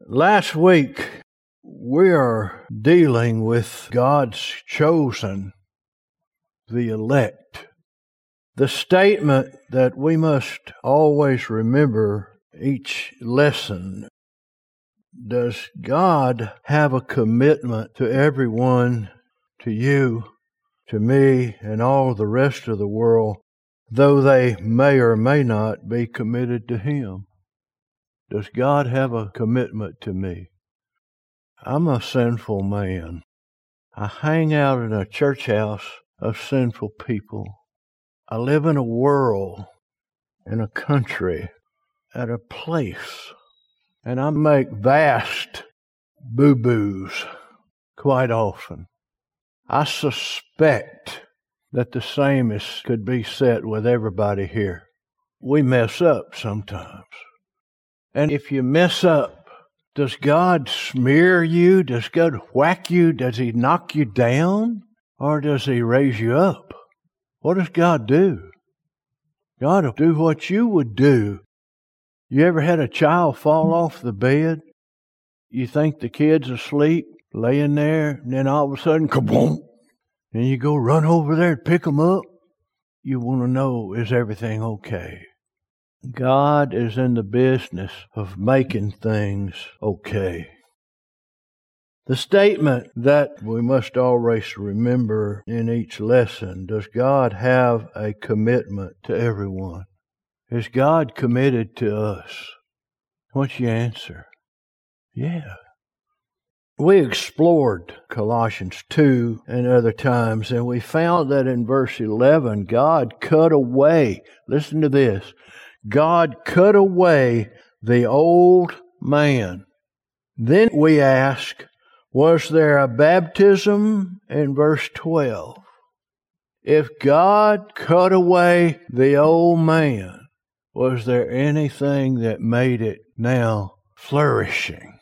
Last week, we are dealing with God's chosen, the elect. The statement that we must always remember each lesson: does God have a commitment to everyone, to you, to me, and all the rest of the world, though they may or may not be committed to Him? Does God have a commitment to me? I'm a sinful man. I hang out in a church house of sinful people. I live in a world, in a country, at a place, and I make vast boo-boos quite often. I suspect that the same could be said with everybody here. We mess up sometimes. And if you mess up, does God smear you? Does God whack you? Does He knock you down? Or does He raise you up? What does God do? God will do what you would do. You ever had a child fall off the bed? You think the kid's asleep, laying there, and then all of a sudden, kaboom! And you go run over there and pick them up. You want to know, is everything okay? God is in the business of making things okay. The statement that we must always remember in each lesson: does God have a commitment to everyone? Is God committed to us? What's your answer? Yeah. We explored Colossians 2 and other times, and we found that in verse 11, God cut away, listen to this, God cut away the old man. Then we ask, was there a baptism in verse 12? If God cut away the old man, was there anything that made it now flourishing?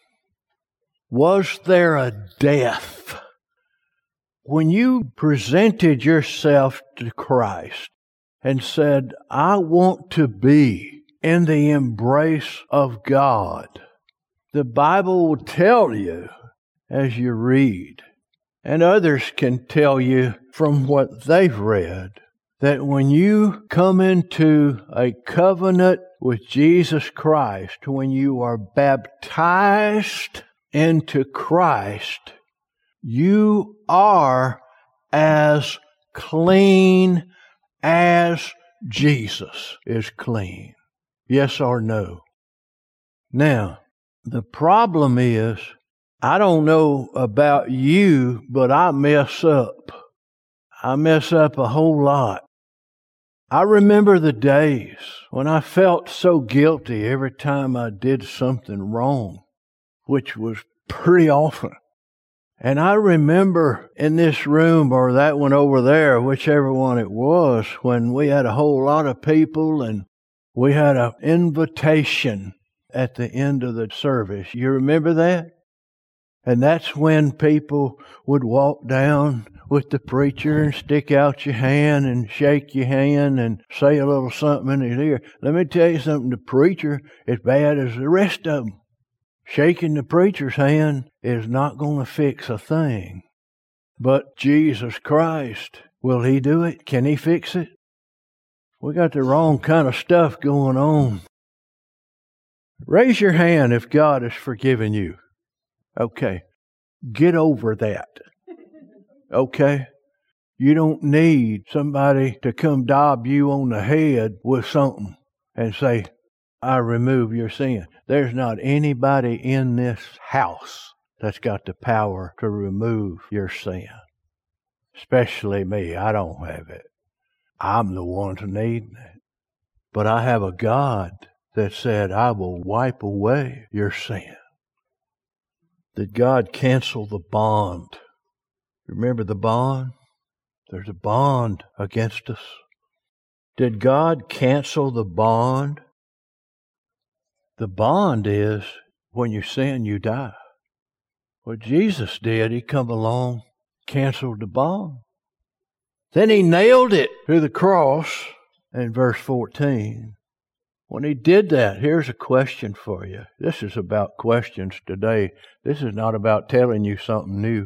Was there a death? When you presented yourself to Christ and said, I want to be in the embrace of God, the Bible will tell you as you read, and others can tell you from what they've read, that when you come into a covenant with Jesus Christ, when you are baptized into Christ, you are as clean as Jesus is clean. Yes or no? Now, the problem is, I don't know about you, but I mess up. I mess up a whole lot. I remember the days when I felt so guilty every time I did something wrong, which was pretty often. And I remember in this room or that one over there, whichever one it was, when we had a whole lot of people and we had an invitation at the end of the service. You remember that? And that's when people would walk down with the preacher and stick out your hand and shake your hand and say a little something in his ear. Let me tell you something, the preacher is bad as the rest of them. Shaking the preacher's hand is not going to fix a thing. But Jesus Christ, will He do it? Can He fix it? We got the wrong kind of stuff going on. Raise your hand if God has forgiven you. Okay. Get over that. Okay? You don't need somebody to come dob you on the head with something and say, I remove your sin. There's not anybody in this house that's got the power to remove your sin. Especially me. I don't have it. I'm the one who needs it. But I have a God that said, I will wipe away your sin. Did God cancel the bond? Remember the bond? There's a bond against us. Did God cancel the bond? The bond is when you sin, you die. What Jesus did, He come along, canceled the bond. Then He nailed it to the cross in verse 14. When He did that, here's a question for you. This is about questions today. This is not about telling you something new.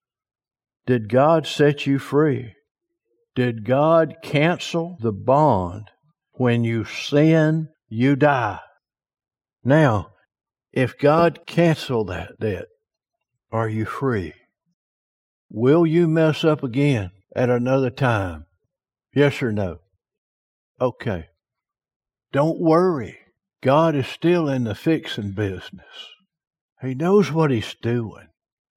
Did God set you free? Did God cancel the bond? When you sin, you die. Now, if God canceled that debt, are you free? Will you mess up again at another time? Yes or no? Okay. Don't worry. God is still in the fixing business. He knows what He's doing.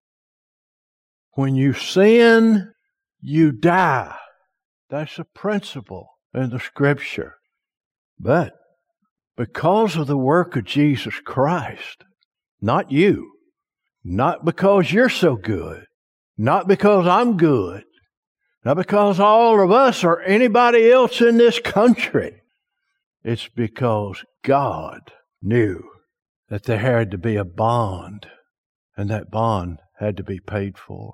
When you sin, you die. That's a principle in the Scripture. But because of the work of Jesus Christ, not you, not because you're so good, not because I'm good, not because all of us or anybody else in this country. It's because God knew that there had to be a bond, and that bond had to be paid for.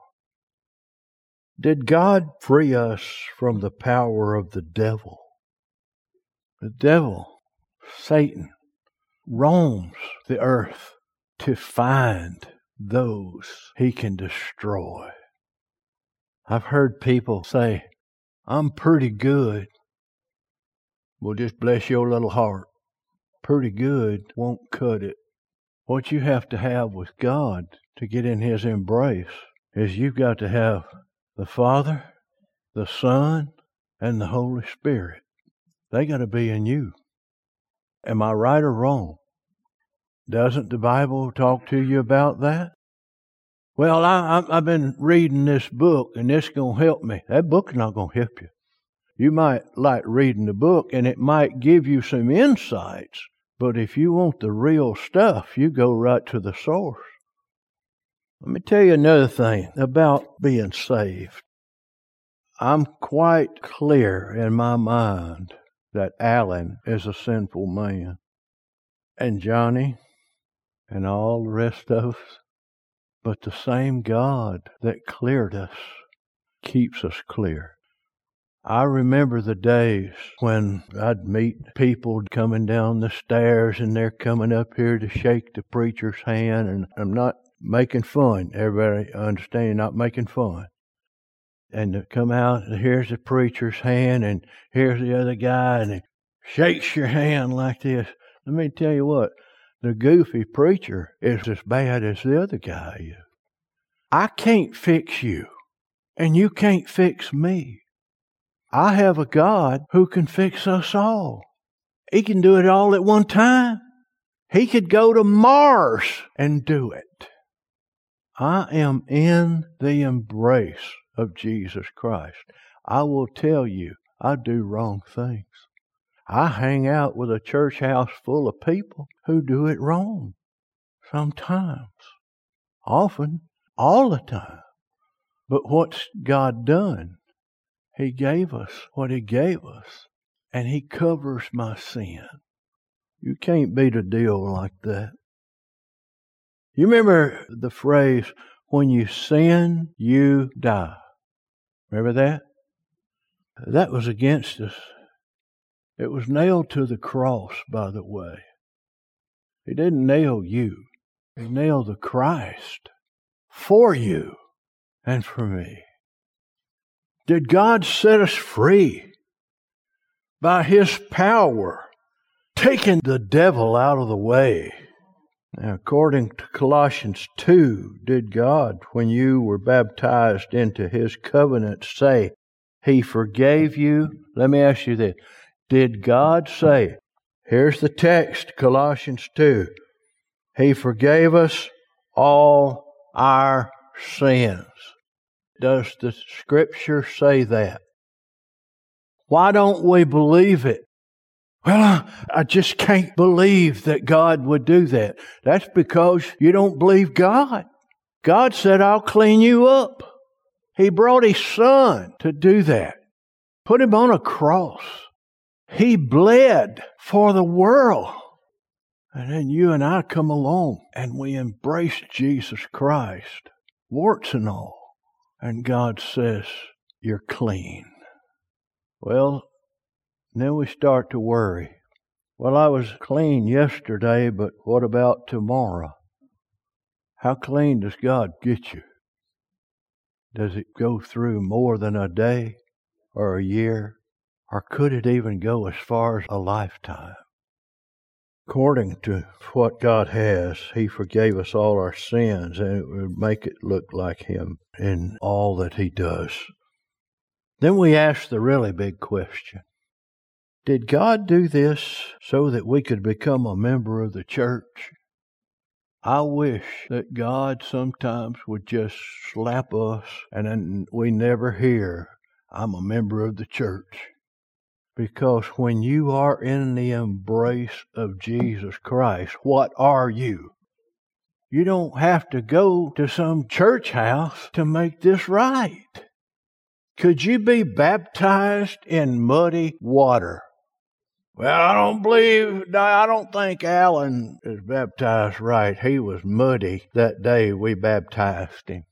Did God free us from the power of the devil? The devil, Satan, roams the earth to find those he can destroy. I've heard people say, I'm pretty good. Well, just bless your little heart. Pretty good won't cut it. What you have to have with God to get in His embrace is you've got to have the Father, the Son, and the Holy Spirit. They got to be in you. Am I right or wrong? Doesn't the Bible talk to you about that? Well, I've been reading this book, and it's going to help me. That book's not going to help you. You might like reading the book, and it might give you some insights. But if you want the real stuff, you go right to the source. Let me tell you another thing about being saved. I'm quite clear in my mind that Alan is a sinful man, and Johnny, and all the rest of us. But the same God that cleared us keeps us clear. I remember the days when I'd meet people coming down the stairs, and they're coming up here to shake the preacher's hand, and I'm not making fun. Everybody understand, not making fun. And to come out, and here's the preacher's hand, and here's the other guy, and he shakes your hand like this. Let me tell you what, the goofy preacher is as bad as the other guy is. I can't fix you, and you can't fix me. I have a God who can fix us all. He can do it all at one time. He could go to Mars and do it. I am in the embrace of Jesus Christ. I will tell you, I do wrong things. I hang out with a church house full of people who do it wrong. Sometimes. Often. All the time. But what's God done? He gave us what He gave us, and He covers my sin. You can't beat a deal like that. You remember the phrase, when you sin, you die. Remember that? That was against us. It was nailed to the cross, by the way. He didn't nail you. He nailed the Christ for you and for me. Did God set us free by His power, taking the devil out of the way? Now, according to Colossians 2, did God, when you were baptized into His covenant, say He forgave you? Let me ask you this. Did God say, here's the text, Colossians 2, He forgave us all our sins? Does the Scripture say that? Why don't we believe it? Well, I just can't believe that God would do that. That's because you don't believe God. God said, I'll clean you up. He brought His Son to do that. Put Him on a cross. He bled for the world. And then you and I come along and we embrace Jesus Christ, warts and all. And God says, you're clean. Well, then we start to worry. Well, I was clean yesterday, but what about tomorrow? How clean does God get you? Does it go through more than a day or a year? Or could it even go as far as a lifetime? According to what God has, He forgave us all our sins, and it would make it look like Him in all that He does. Then we ask the really big question. Did God do this so that we could become a member of the church? I wish that God sometimes would just slap us and then we never hear, I'm a member of the church. Because when you are in the embrace of Jesus Christ, what are you? You don't have to go to some church house to make this right. Could you be baptized in muddy water? Well, I don't think Alan is baptized right. He was muddy that day we baptized him.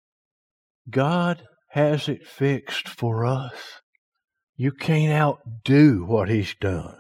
God has it fixed for us. You can't outdo what He's done.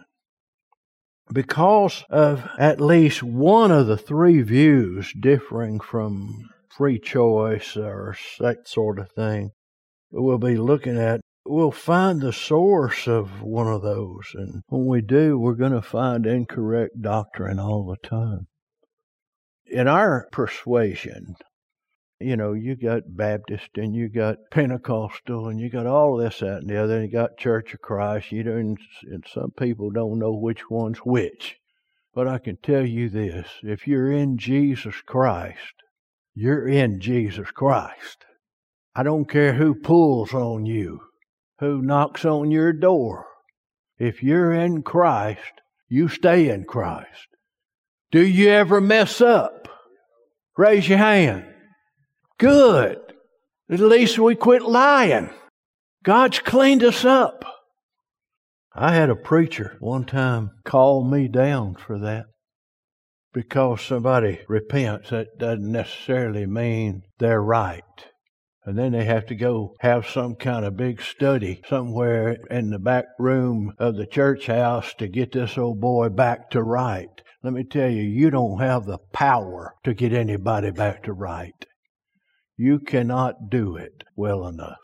Because of at least one of the three views differing from free choice or that sort of thing, we'll be looking at, we'll find the source of one of those. And when we do, we're going to find incorrect doctrine all the time. In our persuasion, you got Baptist and you got Pentecostal and you got all this, that, and the other, and you got Church of Christ. And some people don't know which one's which. But I can tell you this, if you're in Jesus Christ, you're in Jesus Christ. I don't care who pulls on you, who knocks on your door. If you're in Christ, you stay in Christ. Do you ever mess up? Raise your hand. Good. At least we quit lying. God's cleaned us up. I had a preacher one time call me down for that. Because somebody repents, that doesn't necessarily mean they're right. And then they have to go have some kind of big study somewhere in the back room of the church house to get this old boy back to right. Let me tell you, you don't have the power to get anybody back to right. You cannot do it well enough.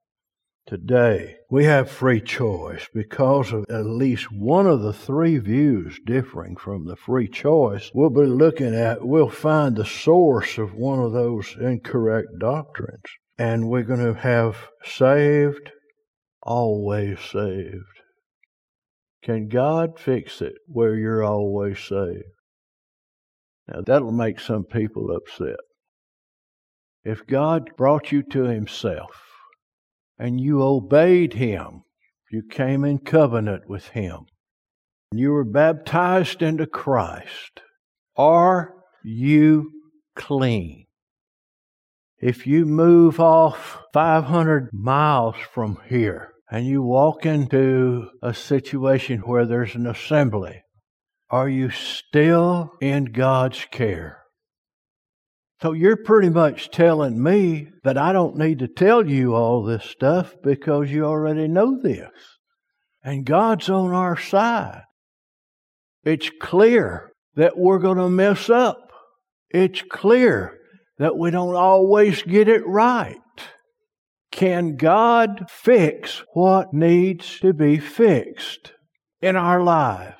Today, we have free choice because of at least one of the three views differing from the free choice we'll find the source of one of those incorrect doctrines. And we're going to have saved, always saved. Can God fix it where you're always saved? Now, that'll make some people upset. If God brought you to Himself and you obeyed Him, you came in covenant with Him, and you were baptized into Christ, are you clean? If you move off 500 miles from here and you walk into a situation where there's an assembly, are you still in God's care? So you're pretty much telling me that I don't need to tell you all this stuff because you already know this. And God's on our side. It's clear that we're going to mess up. It's clear that we don't always get it right. Can God fix what needs to be fixed in our lives?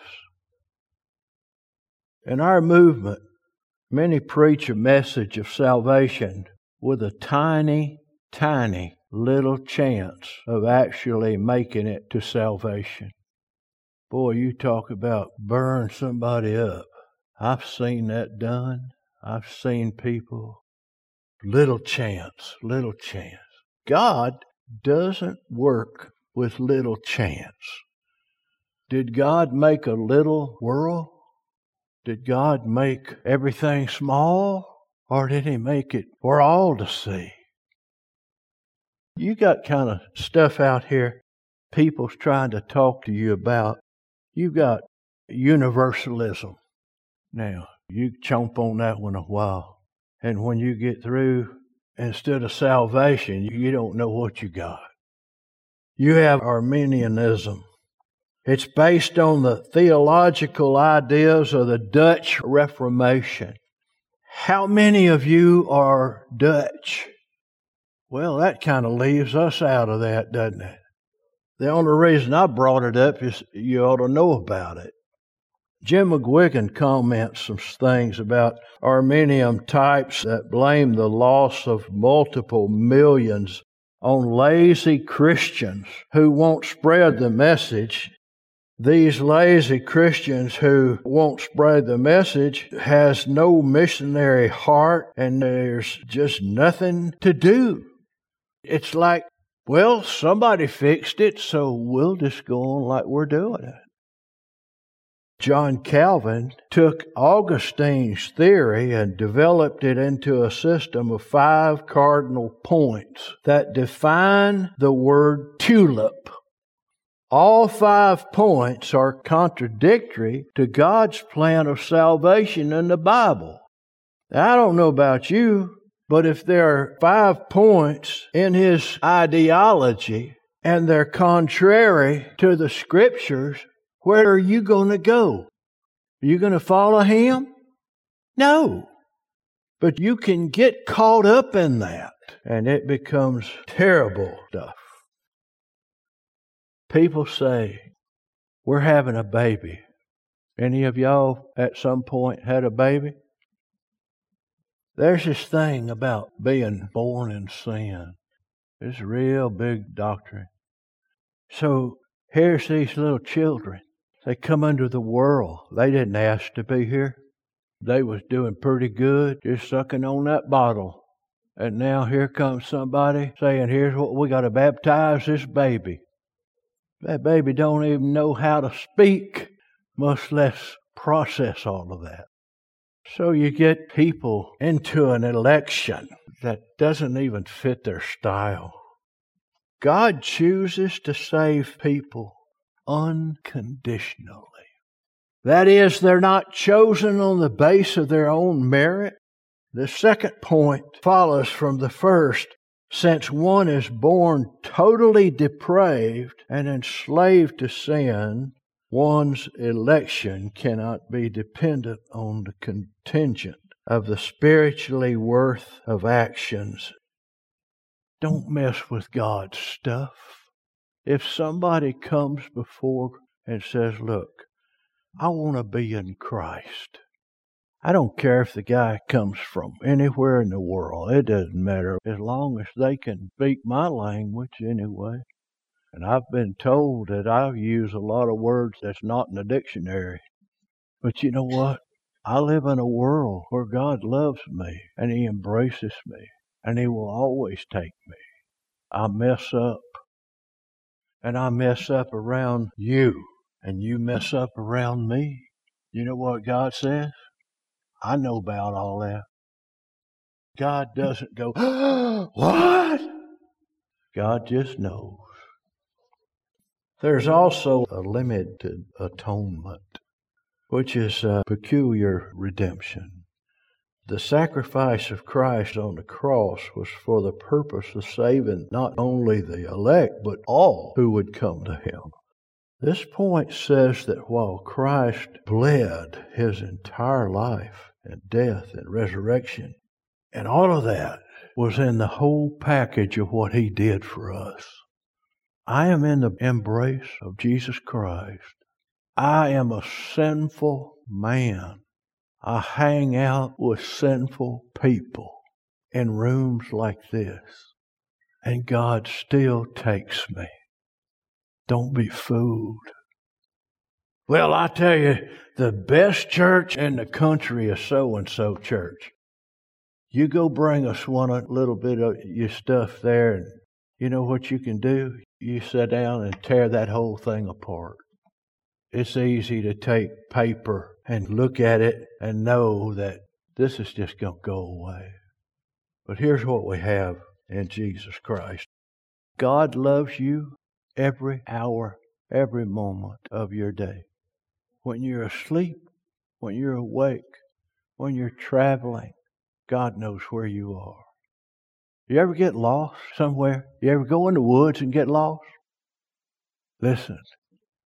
In our movement, many preach a message of salvation with a tiny, tiny little chance of actually making it to salvation. Boy, you talk about burn somebody up. I've seen that done. I've seen people. Little chance, little chance. God doesn't work with little chance. Did God make a little world? Did God make everything small, or did He make it for all to see? You got kind of stuff out here people's trying to talk to you about. You got universalism. Now, you chomp on that one a while, and when you get through, instead of salvation, you don't know what you got. You have Arminianism. It's based on the theological ideas of the Dutch Reformation. How many of you are Dutch? Well, that kind of leaves us out of that, doesn't it? The only reason I brought it up is you ought to know about it. Jim McGuigan comments some things about Arminian types that blame the loss of multiple millions on lazy Christians who won't spread the message. These lazy Christians who won't spread the message has no missionary heart, and there's just nothing to do. It's like, well, somebody fixed it, so we'll just go on like we're doing it. John Calvin took Augustine's theory and developed it into a system of 5 cardinal points that define the word tulip. All 5 points are contradictory to God's plan of salvation in the Bible. Now, I don't know about you, but if there are 5 points in His ideology and they're contrary to the Scriptures, where are you going to go? Are you going to follow Him? No. But you can get caught up in that, and it becomes terrible stuff. People say, we're having a baby. Any of y'all at some point had a baby? There's this thing about being born in sin. It's a real big doctrine. So here's these little children. They come into the world. They didn't ask to be here. They was doing pretty good, just sucking on that bottle. And now here comes somebody saying, here's what we got to baptize this baby. That baby don't even know how to speak, much less process all of that. So you get people into an election that doesn't even fit their style. God chooses to save people unconditionally. That is, they're not chosen on the basis of their own merit. The second point follows from the first. Since one is born totally depraved and enslaved to sin, one's election cannot be dependent on the contingent of the spiritually worth of actions. Don't mess with God's stuff. If somebody comes before and says, look, I want to be in Christ. I don't care if the guy comes from anywhere in the world. It doesn't matter as long as they can speak my language anyway. And I've been told that I use a lot of words that's not in the dictionary. But you know what? I live in a world where God loves me and He embraces me and He will always take me. I mess up. And I mess up around you and you mess up around me. You know what God says? I know about all that. God doesn't go, what? God just knows. There's also a limited atonement, which is a peculiar redemption. The sacrifice of Christ on the cross was for the purpose of saving not only the elect, but all who would come to Him. This point says that while Christ bled His entire life and death and resurrection, and all of that was in the whole package of what He did for us. I am in the embrace of Jesus Christ. I am a sinful man. I hang out with sinful people in rooms like this, and God still takes me. Don't be fooled. Well, I tell you, the best church in the country is so-and-so church. You go bring us a little bit of your stuff there, and you know what you can do? You sit down and tear that whole thing apart. It's easy to take paper and look at it and know that this is just going to go away. But here's what we have in Jesus Christ. God loves you every hour, every moment of your day. When you're asleep, when you're awake, when you're traveling, God knows where you are. You ever get lost somewhere? You ever go in the woods and get lost? Listen,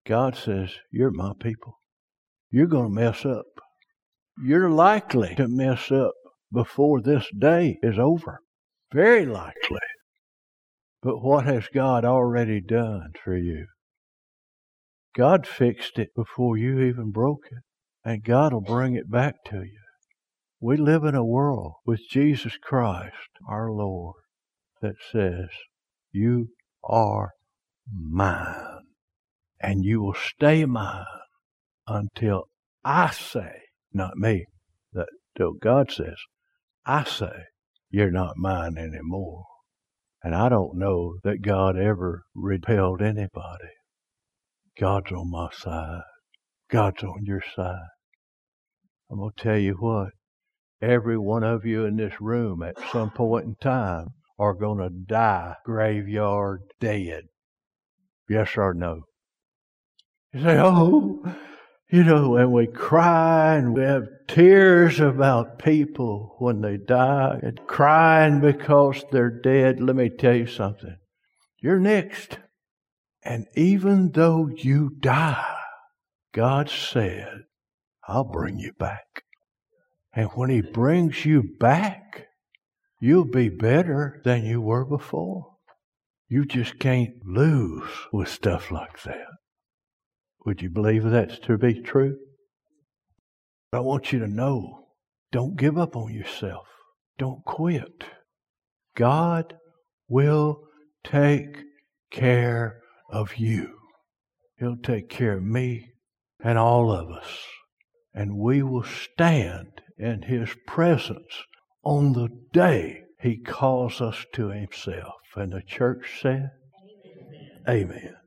God says, you're my people. You're going to mess up. You're likely to mess up before this day is over. Very likely. But what has God already done for you? God fixed it before you even broke it. And God will bring it back to you. We live in a world with Jesus Christ, our Lord, that says, you are mine. And you will stay mine until I say, not me, till God says, I say, you're not mine anymore. And I don't know that God ever repelled anybody. God's on my side. God's on your side. I'm going to tell you what. Every one of you in this room at some point in time are going to die graveyard dead. Yes or no? You say, and we cry and we have tears about people when they die and crying because they're dead. Let me tell you something. You're next. And even though you die, God said, I'll bring you back. And when He brings you back, you'll be better than you were before. You just can't lose with stuff like that. Would you believe that's to be true? I want you to know, don't give up on yourself. Don't quit. God will take care of you. He'll take care of me and all of us. And we will stand in His presence on the day He calls us to Himself. And the church said, Amen.